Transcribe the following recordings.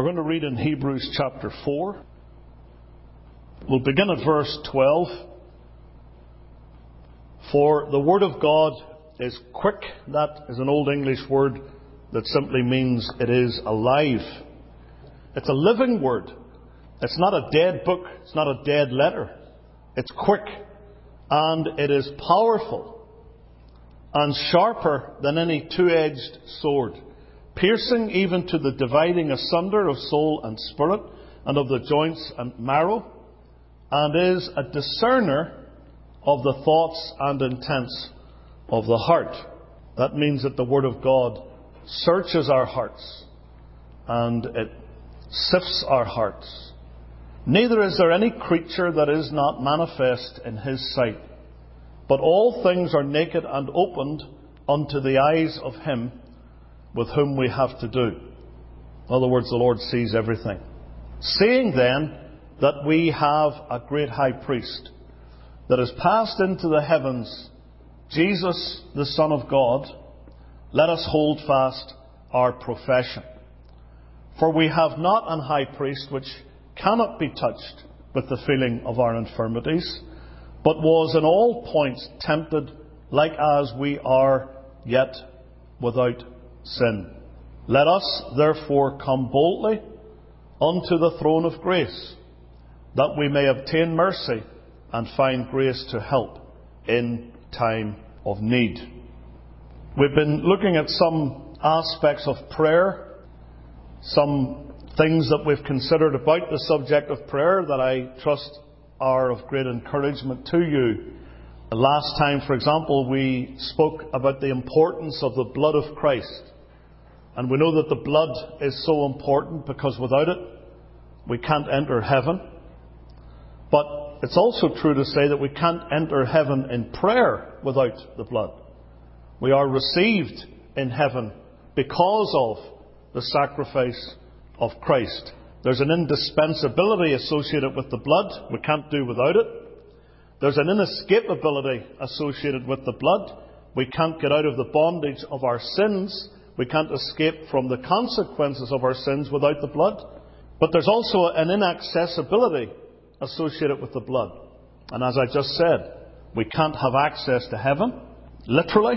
We're going to read in Hebrews chapter 4. We'll begin at verse 12. For the Word of God is quick. That is an Old English word that simply means it is alive. It's a living word. It's not a dead book. It's not a dead letter. It's quick. And it is powerful and sharper than any two-edged sword, piercing even to the dividing asunder of soul and spirit, and of the joints and marrow, and is a discerner of the thoughts and intents of the heart. That means that the Word of God searches our hearts, and it sifts our hearts. Neither is there any creature that is not manifest in His sight, but all things are naked and opened unto the eyes of Him with whom we have to do. In other words, the Lord sees everything. Seeing then that we have a great high priest that has passed into the heavens, Jesus, the Son of God, let us hold fast our profession. For we have not an high priest which cannot be touched with the feeling of our infirmities, but was in all points tempted like as we are, yet without sin. Let us therefore come boldly unto the throne of grace, that we may obtain mercy and find grace to help in time of need. We've been looking at some aspects of prayer, some things that we've considered about the subject of prayer that I trust are of great encouragement to you. Last time, for example, we spoke about the importance of the blood of Christ. And we know that the blood is so important because without it, we can't enter heaven. But it's also true to say that we can't enter heaven in prayer without the blood. We are received in heaven because of the sacrifice of Christ. There's an indispensability associated with the blood. We can't do without it. There's an inescapability associated with the blood. We can't get out of the bondage of our sins. We can't escape from the consequences of our sins without the blood. But there's also an inaccessibility associated with the blood. And as I just said, we can't have access to heaven, literally,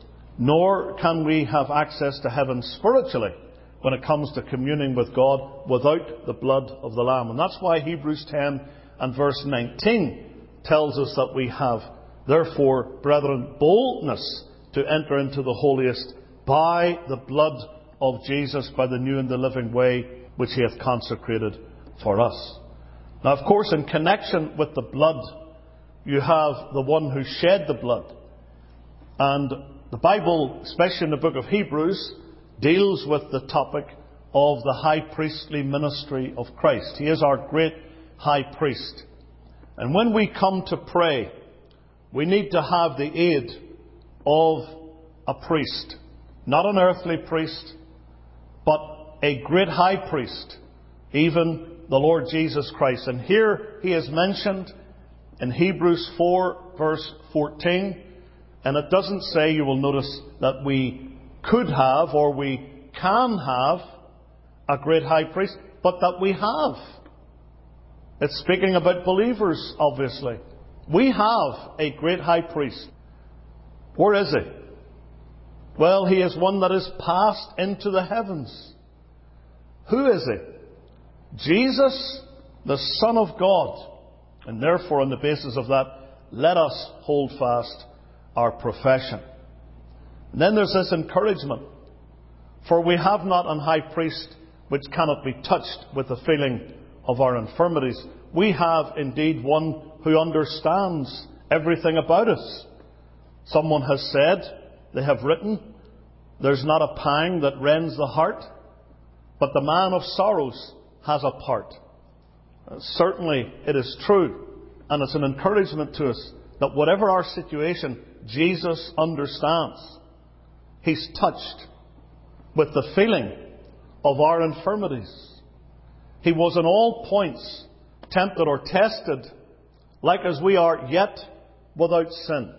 nor can we have access to heaven spiritually when it comes to communing with God without the blood of the Lamb. And that's why Hebrews 10 and verse 19 tells us that we have, therefore, brethren, boldness to enter into the holiest by the blood of Jesus, by the new and the living way which He hath consecrated for us. Now, of course, in connection with the blood, you have the one who shed the blood. And the Bible, especially in the book of Hebrews, deals with the topic of the high priestly ministry of Christ. He is our great high priest. And when we come to pray, we need to have the aid of a priest. Not an earthly priest, but a great high priest, even the Lord Jesus Christ. And here He is mentioned in Hebrews 4 verse 14. And it doesn't say, you will notice, that we could have or we can have a great high priest, but that we have. It's speaking about believers, obviously. We have a great high priest. Where is He? Well, He is one that is passed into the heavens. Who is He? Jesus, the Son of God. And therefore, on the basis of that, let us hold fast our profession. And then there's this encouragement. For we have not an high priest which cannot be touched with the feeling of our infirmities. We have indeed one who understands everything about us. Someone has said, they have written, there's not a pang that rends the heart, but the man of sorrows has a part. Certainly it is true, and it's an encouragement to us that whatever our situation, Jesus understands. He's touched with the feeling of our infirmities. He was in all points tempted or tested, like as we are, yet without sin.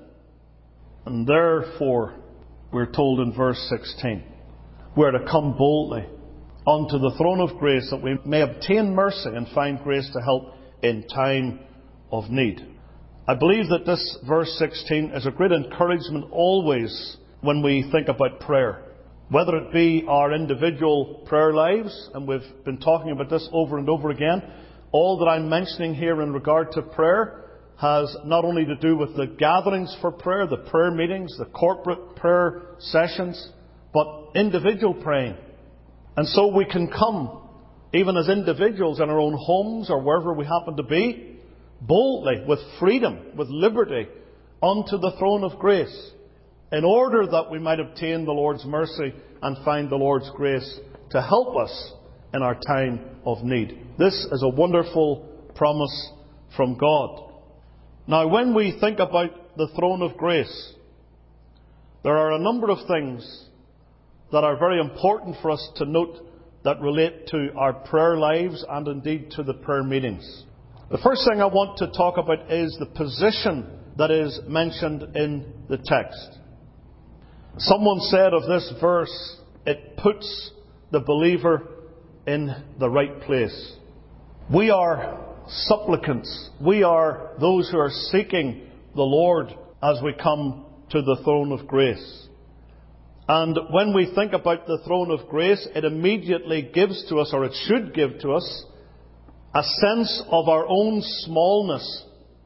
And therefore, we're told in verse 16, we're to come boldly unto the throne of grace, that we may obtain mercy and find grace to help in time of need. I believe that this verse 16 is a great encouragement always when we think about prayer. Whether it be our individual prayer lives, and we've been talking about this over and over again, all that I'm mentioning here in regard to prayer has not only to do with the gatherings for prayer, the prayer meetings, the corporate prayer sessions, but individual praying. And so we can come, even as individuals in our own homes or wherever we happen to be, boldly, with freedom, with liberty, unto the throne of grace, in order that we might obtain the Lord's mercy and find the Lord's grace to help us in our time of need. This is a wonderful promise from God. Now, when we think about the throne of grace, there are a number of things that are very important for us to note that relate to our prayer lives and indeed to the prayer meetings. The first thing I want to talk about is the position that is mentioned in the text. Someone said of this verse, it puts the believer in the right place. We are supplicants. We are those who are seeking the Lord as we come to the throne of grace. And when we think about the throne of grace, it immediately gives to us, or it should give to us, a sense of our own smallness.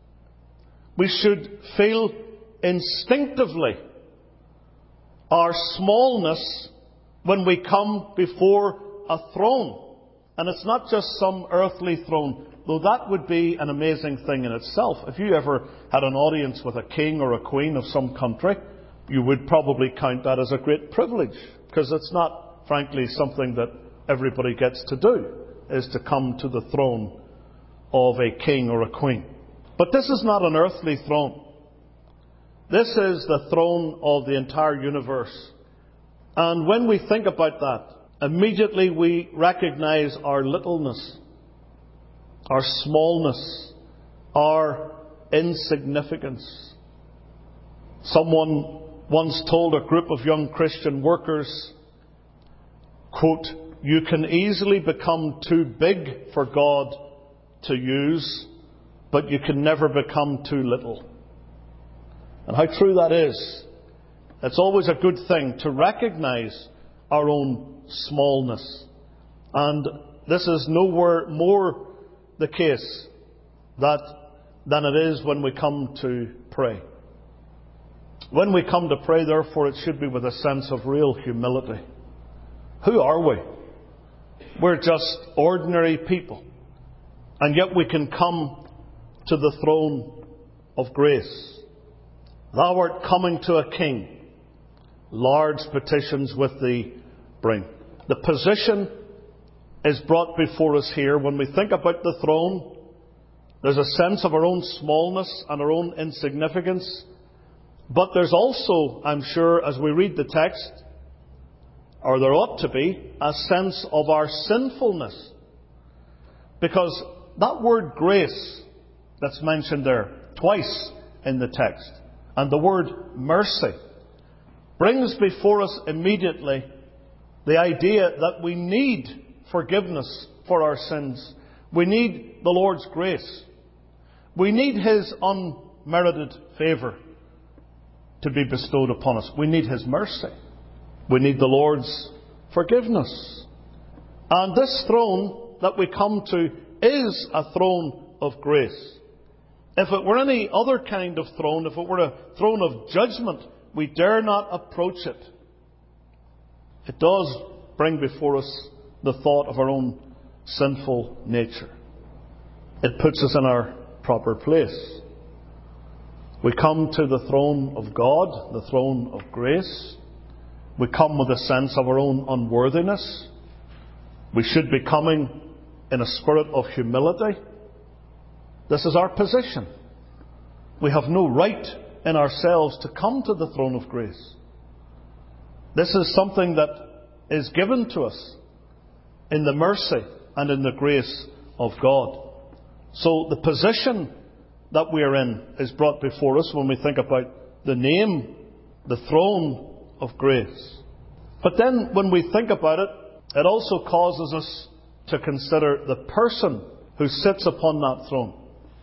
We should feel instinctively our smallness when we come before a throne. And it's not just some earthly throne, though that would be an amazing thing in itself. If you ever had an audience with a king or a queen of some country, you would probably count that as a great privilege, because it's not, frankly, something that everybody gets to do, is to come to the throne of a king or a queen. But this is not an earthly throne. This is the throne of the entire universe. And when we think about that, immediately we recognize our littleness, our smallness, our insignificance. Someone once told a group of young Christian workers, quote, "You can easily become too big for God to use, but you can never become too little." And how true that is. It's always a good thing to recognize our own smallness. And this is nowhere more the case than it is when we come to pray. When we come to pray, therefore, it should be with a sense of real humility. Who are we? We're just ordinary people. And yet we can come to the throne of grace. Thou art coming to a king. Large petitions with thee bring. The position is brought before us here. When we think about the throne, there's a sense of our own smallness and our own insignificance. But there's also, I'm sure, as we read the text, or there ought to be, a sense of our sinfulness. Because that word grace that's mentioned there twice in the text, and the word mercy, brings before us immediately the idea that we need forgiveness for our sins. We need the Lord's grace. We need His unmerited favour to be bestowed upon us. We need His mercy. We need the Lord's forgiveness. And this throne that we come to is a throne of grace. If it were any other kind of throne, if it were a throne of judgment, we dare not approach it. It does bring before us the thought of our own sinful nature. It puts us in our proper place. We come to the throne of God, the throne of grace. We come with a sense of our own unworthiness. We should be coming in a spirit of humility. This is our position. We have no right in ourselves to come to the throne of grace. This is something that is given to us in the mercy and in the grace of God. So the position that we are in is brought before us when we think about the name, the throne of grace. But then when we think about it, it also causes us to consider the person who sits upon that throne.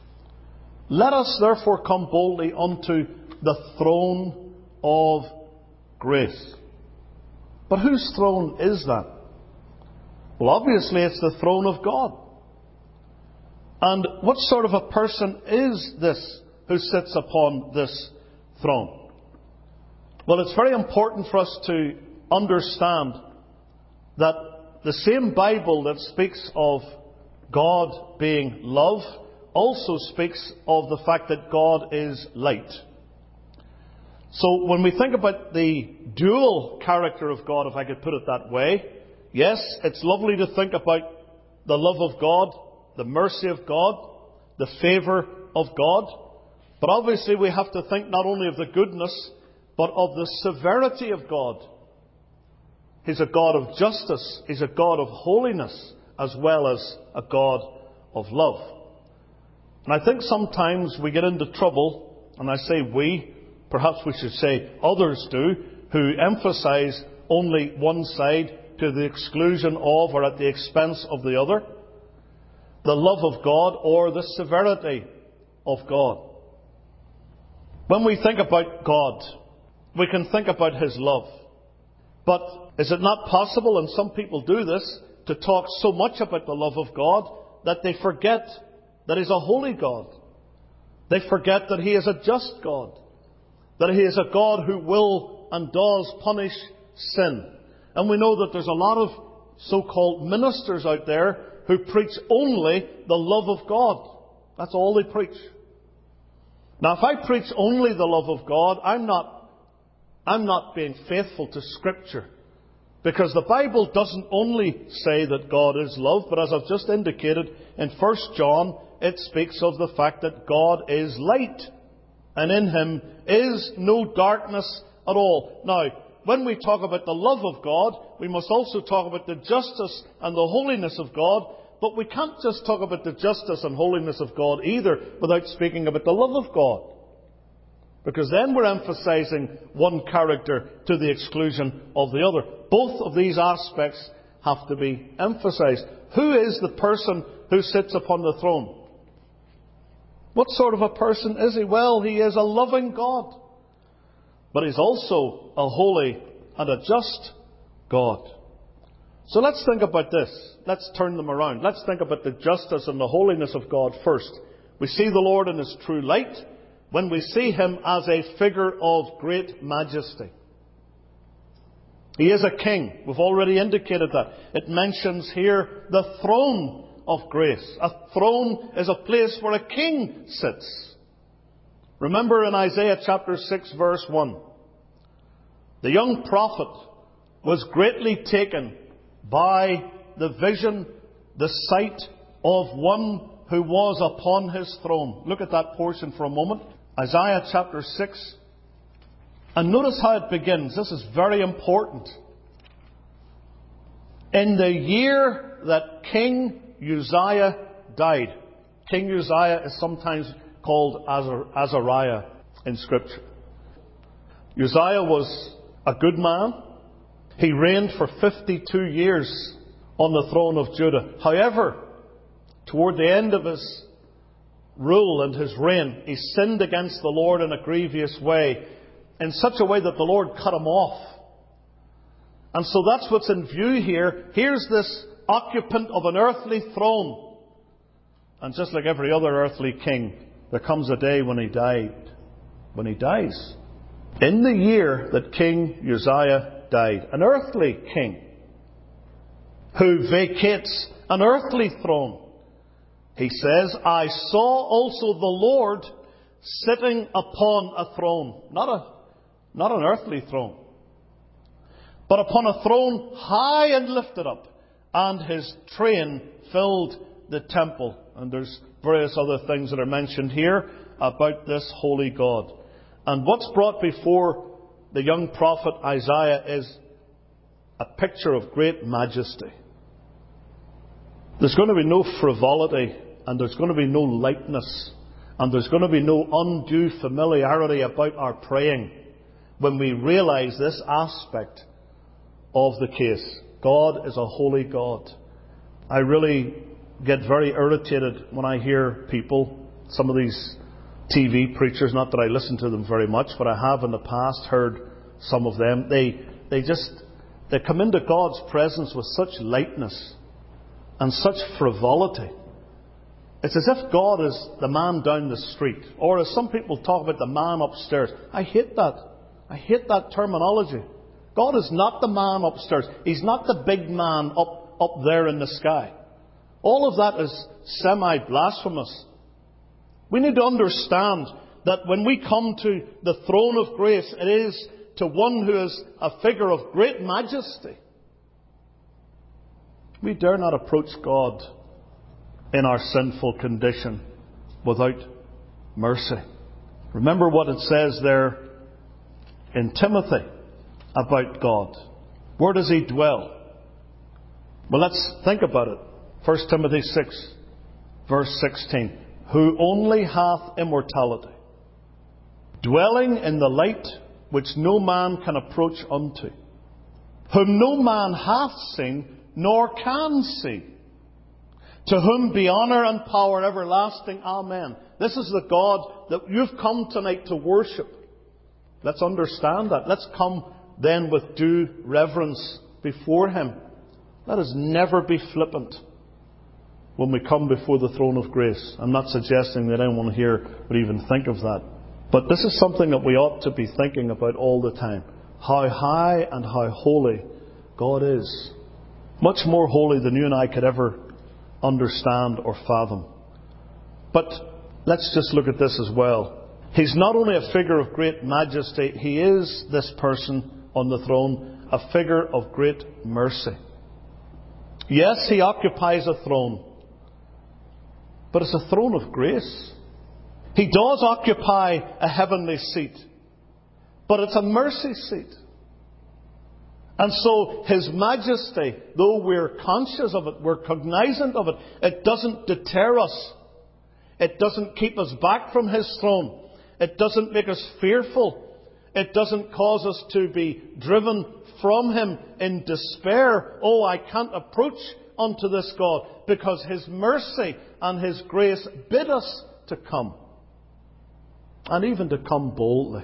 Let us therefore come boldly unto the throne of grace. But whose throne is that? Well, obviously it's the throne of God. And what sort of a person is this who sits upon this throne? Well, it's very important for us to understand that the same Bible that speaks of God being love also speaks of the fact that God is light. So when we think about the dual character of God, if I could put it that way, yes, it's lovely to think about the love of God, the mercy of God, the favour of God. But obviously we have to think not only of the goodness, but of the severity of God. He's a God of justice. He's a God of holiness, as well as a God of love. And I think sometimes we get into trouble, and I say we, perhaps we should say others do, who emphasize only one side to the exclusion of or at the expense of the other. The love of God or the severity of God. When we think about God, we can think about His love. But is it not possible, and some people do this, to talk so much about the love of God that they forget that He's a holy God? They forget that He is a just God. That He is a God who will and does punish sin. And we know that there's a lot of so-called ministers out there who preach only the love of God. That's all they preach. Now, if I preach only the love of God, I'm not being faithful to Scripture. Because the Bible doesn't only say that God is love, but as I've just indicated, in 1 John, it speaks of the fact that God is light. And in Him is no darkness at all. Now, when we talk about the love of God, we must also talk about the justice and the holiness of God. But we can't just talk about the justice and holiness of God either without speaking about the love of God. Because then we're emphasizing one character to the exclusion of the other. Both of these aspects have to be emphasized. Who is the person who sits upon the throne? What sort of a person is He? Well, He is a loving God. But He's also a holy and a just God. So let's think about this. Let's turn them around. Let's think about the justice and the holiness of God first. We see the Lord in His true light when we see Him as a figure of great majesty. He is a king. We've already indicated that. It mentions here the throne of grace. A throne is a place where a king sits. Remember in Isaiah chapter 6 verse 1. The young prophet was greatly taken by the vision, the sight of one who was upon his throne. Look at that portion for a moment. Isaiah chapter 6. And notice how it begins. This is very important. In the year that King Uzziah died. King Uzziah is sometimes called Azariah in Scripture. Uzziah was a good man. He reigned for 52 years on the throne of Judah. However, toward the end of his rule and his reign, he sinned against the Lord in a grievous way, in such a way that the Lord cut him off. And so that's what's in view here. Here's this occupant of an earthly throne. And just like every other earthly king, there comes a day when he dies. In the year that King Uzziah died, an earthly king who vacates an earthly throne, he says, I saw also the Lord sitting upon a throne. Not an earthly throne, but upon a throne high and lifted up, and His train filled the temple. And there's various other things that are mentioned here about this holy God. And what's brought before the young prophet Isaiah is a picture of great majesty. There's going to be no frivolity, and there's going to be no lightness, and there's going to be no undue familiarity about our praying when we realize this aspect of the case. God is a holy God. I really get very irritated when I hear people, some of these TV preachers, not that I listen to them very much, but I have in the past heard some of them. They come into God's presence with such lightness and such frivolity. It's as if God is the man down the street. Or as some people talk about the man upstairs. I hate that. I hate that terminology. God is not the man upstairs. He's not the big man up there in the sky. All of that is semi-blasphemous. We need to understand that when we come to the throne of grace, it is to one who is a figure of great majesty. We dare not approach God in our sinful condition without mercy. Remember what it says there in Timothy about God. Where does He dwell? Well, let's think about it. 1 Timothy 6, verse 16. Who only hath immortality, dwelling in the light which no man can approach unto, whom no man hath seen, nor can see, to whom be honour and power everlasting. Amen. This is the God that you've come tonight to worship. Let's understand that. Let's come then with due reverence before Him. Let us never be flippant when we come before the throne of grace. I'm not suggesting that anyone here would even think of that. But this is something that we ought to be thinking about all the time. How high and how holy God is. Much more holy than you and I could ever understand or fathom. But let's just look at this as well. He's not only a figure of great majesty, He is, this person on the throne, a figure of great mercy. Yes, He occupies a throne, but it's a throne of grace. He does occupy a heavenly seat, but it's a mercy seat. And so His majesty, though we're conscious of it, we're cognizant of it, it doesn't deter us. It doesn't keep us back from His throne. It doesn't make us fearful. It doesn't cause us to be driven from Him in despair. Oh, I can't approach unto this God, because His mercy and His grace bid us to come. And even to come boldly.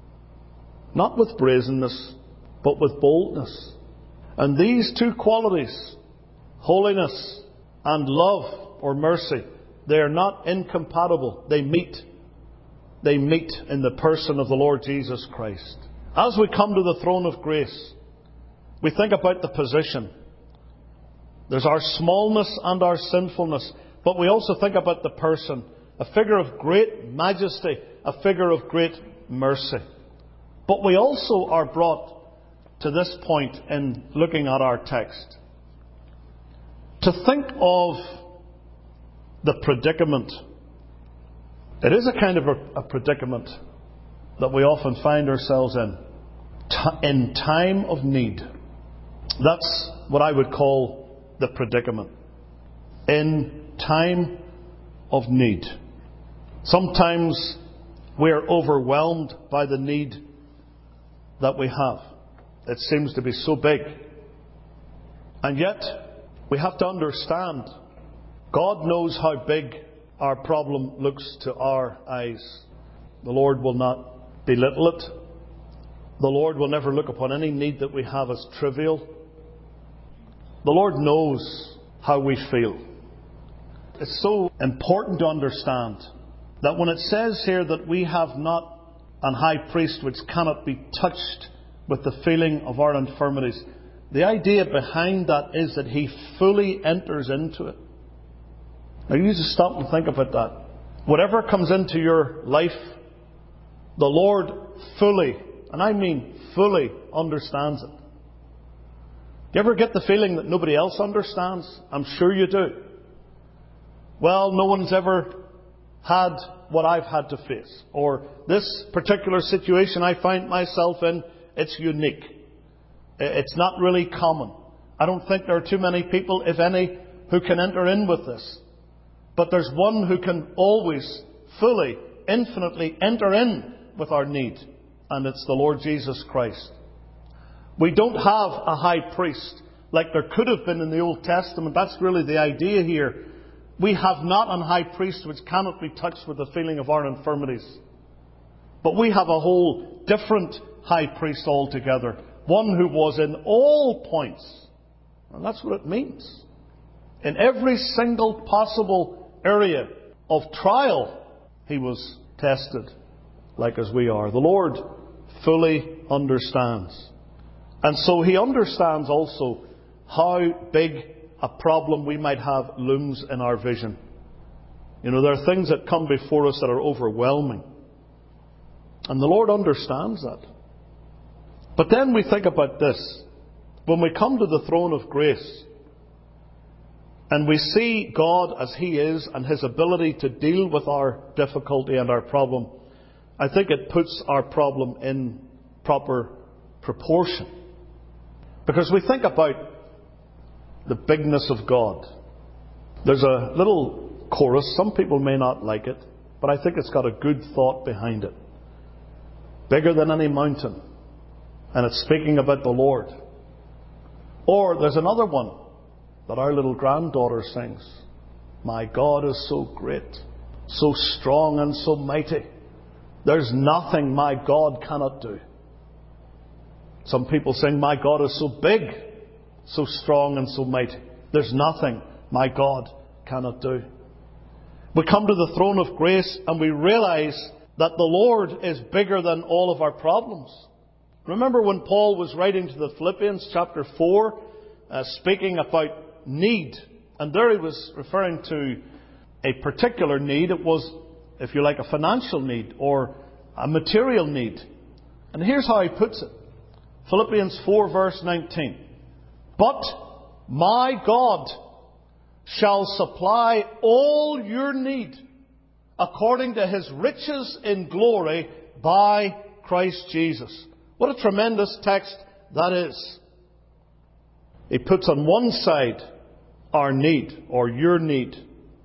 Not with brazenness, but with boldness. And these two qualities, holiness and love or mercy, they are not incompatible. They meet. They meet in the person of the Lord Jesus Christ. As we come to the throne of grace, we think about the position. There's our smallness and our sinfulness, but we also think about the person, a figure of great majesty, a figure of great mercy. But we also are brought to this point in looking at our text, to think of the predicament. It is a kind of a predicament that we often find ourselves in time of need. That's what I would call the predicament. In time of need. Sometimes we're overwhelmed by the need that we have. It seems to be so big. And yet, we have to understand, God knows how big our problem looks to our eyes. The Lord will not belittle it. The Lord will never look upon any need that we have as trivial. The Lord knows how we feel. It's so important to understand that when it says here that we have not an high priest which cannot be touched with the feeling of our infirmities, the idea behind that is that He fully enters into it. Now you just stop and think about that. Whatever comes into your life, the Lord fully, and I mean fully, understands it. Do you ever get the feeling that nobody else understands? I'm sure you do. Well, no one's ever had what I've had to face. Or this particular situation I find myself in, it's unique. It's not really common. I don't think there are too many people, if any, who can enter in with this. But there's one who can always, fully, infinitely enter in with our need. And it's the Lord Jesus Christ. We don't have a high priest like there could have been in the Old Testament. That's really the idea here. We have not an high priest which cannot be touched with the feeling of our infirmities. But we have a whole different high priest altogether. One who was in all points. And that's what it means. In every single possible area of trial, he was tested like as we are. The Lord fully understands. And so he understands also how big a problem we might have looms in our vision. There are things that come before us that are overwhelming. And the Lord understands that. But then we think about this. When we come to the throne of grace, and we see God as He is and His ability to deal with our difficulty and our problem, I think it puts our problem in proper proportion. Because we think about the bigness of God. There's a little chorus. Some people may not like it, but I think it's got a good thought behind it. Bigger than any mountain. And it's speaking about the Lord. Or there's another one that our little granddaughter sings. My God is so great, so strong and so mighty. There's nothing my God cannot do. Some people sing, my God is so big, so strong and so mighty. There's nothing my God cannot do. We come to the throne of grace and we realize that the Lord is bigger than all of our problems. Remember when Paul was writing to the Philippians chapter 4, speaking about need. And there he was referring to a particular need. It was, if you like, a financial need or a material need. And here's how he puts it. Philippians 4 verse 19. But my God shall supply all your need according to His riches in glory by Christ Jesus. What a tremendous text that is. He puts on one side our need or your need,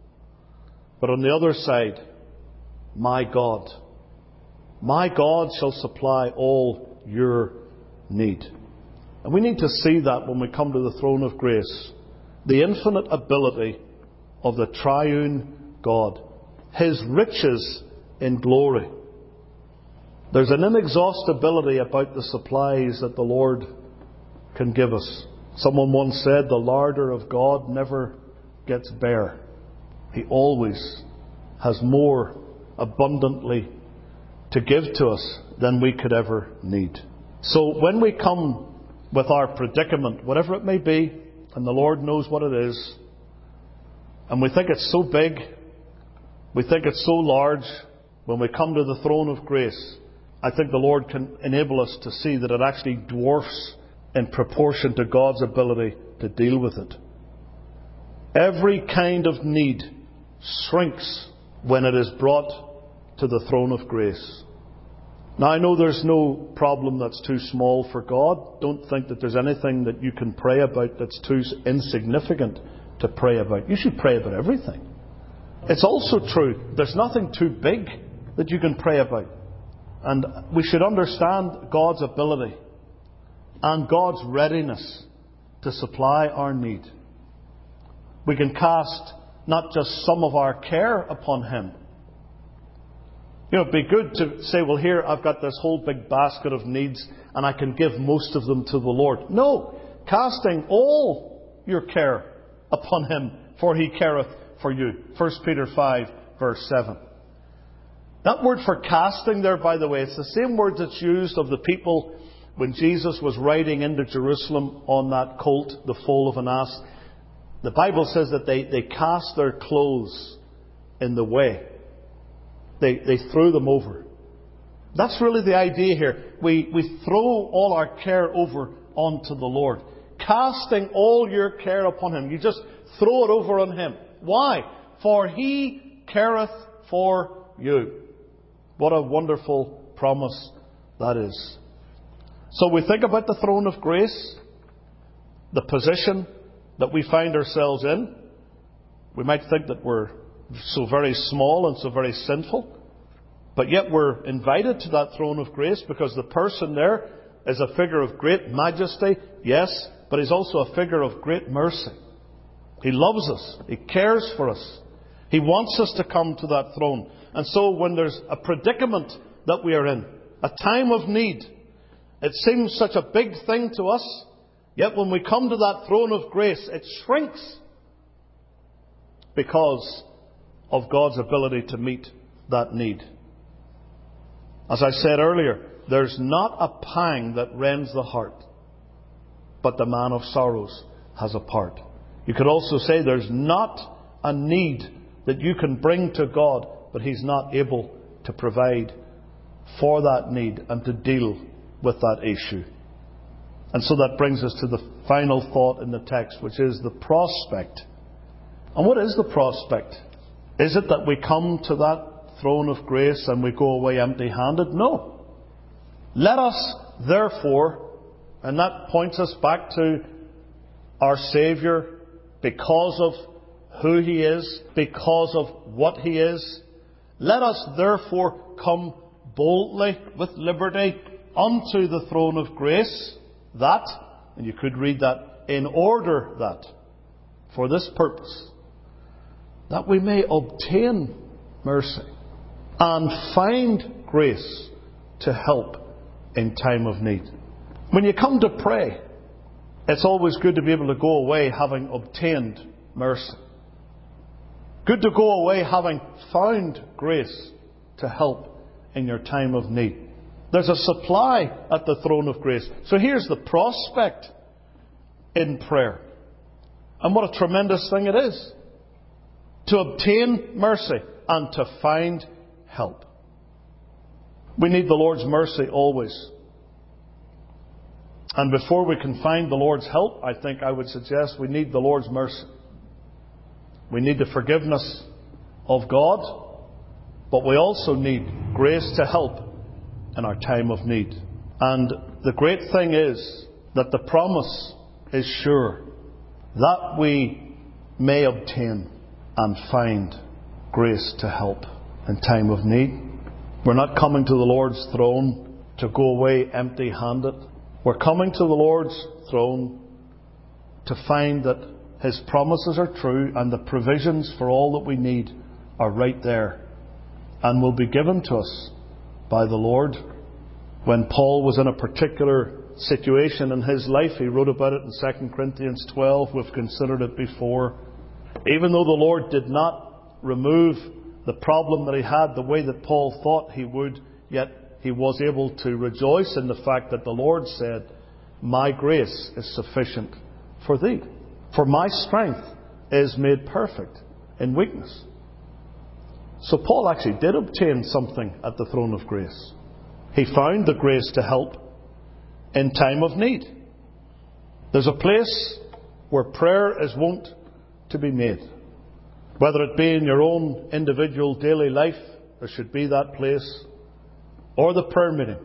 but on the other side, my God. My God shall supply all your need. And we need to see that when we come to the throne of grace. The infinite ability of the triune God. His riches in glory. There's an inexhaustibility about the supplies that the Lord can give us. Someone once said, the larder of God never gets bare. He always has more abundantly to give to us than we could ever need. So when we come with our predicament, whatever it may be, and the Lord knows what it is, and we think it's so big, we think it's so large, when we come to the throne of grace, I think the Lord can enable us to see that it actually dwarfs in proportion to God's ability to deal with it. Every kind of need shrinks when it is brought to the throne of grace. Now I know there's no problem that's too small for God. Don't think that there's anything that you can pray about that's too insignificant to pray about. You should pray about everything. It's also true, there's nothing too big that you can pray about. And we should understand God's ability and God's readiness to supply our need. We can cast not just some of our care upon Him. It'd be good to say, well, here I've got this whole big basket of needs and I can give most of them to the Lord. No, casting all your care upon Him, for He careth for you. 1 Peter 5 verse 7. That word for casting there, by the way, it's the same word that's used of the people when Jesus was riding into Jerusalem on that colt, the foal of an ass. The Bible says that they cast their clothes in the way. They threw them over. That's really the idea here. We throw all our care over onto the Lord. Casting all your care upon Him. You just throw it over on Him. Why? For He careth for you. What a wonderful promise that is. So we think about the throne of grace, the position that we find ourselves in. We might think that we're so very small and so very sinful, but yet we're invited to that throne of grace because the person there is a figure of great majesty, yes, but He's also a figure of great mercy. He loves us. He cares for us. He wants us to come to that throne. And so when there's a predicament that we are in, a time of need, it seems such a big thing to us, yet when we come to that throne of grace, it shrinks because of God's ability to meet that need. As I said earlier, there's not a pang that rends the heart, but the man of sorrows has a part. You could also say there's not a need that you can bring to God, but He's not able to provide for that need and to deal with that issue. And so that brings us to the final thought in the text, which is the prospect. And what is the prospect? Is it that we come to that throne of grace and we go away empty-handed? No. Let us, therefore, and that points us back to our Saviour, because of who He is, because of what He is. Let us, therefore, come boldly, with liberty, unto the throne of grace, that, and you could read that, in order that, for this purpose, that we may obtain mercy and find grace to help in time of need. When you come to pray, it's always good to be able to go away having obtained mercy. Good to go away having found grace to help in your time of need. There's a supply at the throne of grace. So here's the prospect in prayer. And what a tremendous thing it is to obtain mercy and to find help. We need the Lord's mercy always. And before we can find the Lord's help, I think I would suggest we need the Lord's mercy. We need the forgiveness of God, but we also need grace to help in our time of need. And the great thing is that the promise is sure, that we may obtain and find grace to help in time of need. We're not coming to the Lord's throne to go away empty-handed. We're coming to the Lord's throne to find that His promises are true and the provisions for all that we need are right there and will be given to us by the Lord. When Paul was in a particular situation in his life, he wrote about it in 2 Corinthians 12. We've considered it before. Even though the Lord did not remove the problem that he had the way that Paul thought He would, yet he was able to rejoice in the fact that the Lord said, "My grace is sufficient for thee. For my strength is made perfect in weakness." So Paul actually did obtain something at the throne of grace. He found the grace to help in time of need. There's a place where prayer is wont to be made. Whether it be in your own individual daily life, there should be that place, or the prayer meeting.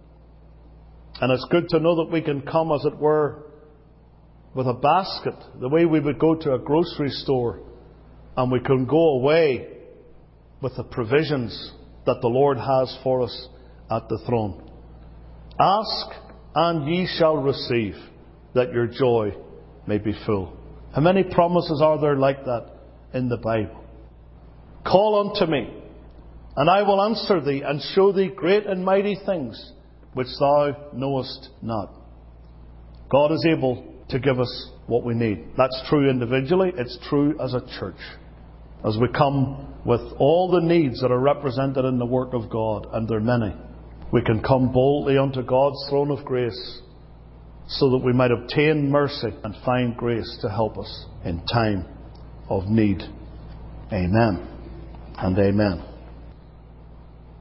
And it's good to know that we can come, as it were, with a basket, the way we would go to a grocery store, and we can go away with the provisions that the Lord has for us at the throne. Ask, and ye shall receive, that your joy may be full. How many promises are there like that in the Bible? Call unto me, and I will answer thee, and show thee great and mighty things which thou knowest not. God is able to give us what we need. That's true individually. It's true as a church. As we come with all the needs that are represented in the work of God, and there are many, we can come boldly unto God's throne of grace so that we might obtain mercy and find grace to help us in time of need. Amen and amen.